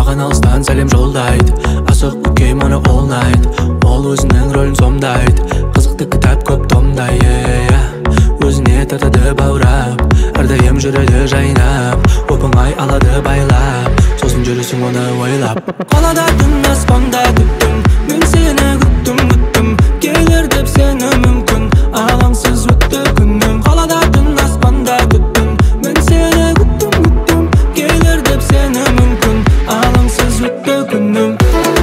маған алыстан сәлем жолдайды. Асық көкем оны all night. Ол өзінің рөлін сомдайды. Қызықты кітап көп томдай, өзіне тартады баурап, әрдайым жүреді жайнап. Оп-оңай алады байлап, сосын жүресің оны ойлап. Қалада түн аспанда күттім, мен сені күттім, келер деп сені мүмкін, алаңсыз өтті күнім. Қалада түн аспанда күттім, мен сені күттім, келер деп сені мүмкін, алаңсыз өтті күнім.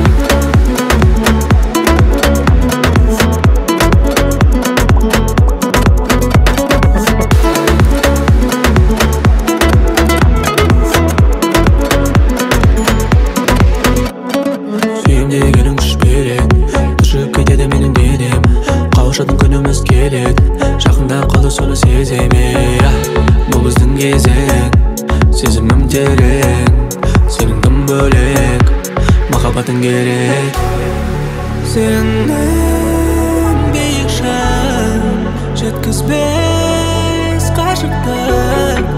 Дегенің түшпелек, түшіп кетеді менің денем. Қауышатын күніміз келеді, жақында қалды соны сеземе. Бұл біздің кезең, сезімім терең, сенің тым бөлек, махаббатың керек. Сенің биік шың жеткізбес қашықтық,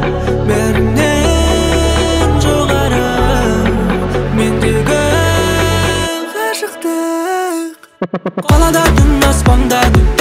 бәрінен жоғары мендегі. Қалада түн аспанда күттім,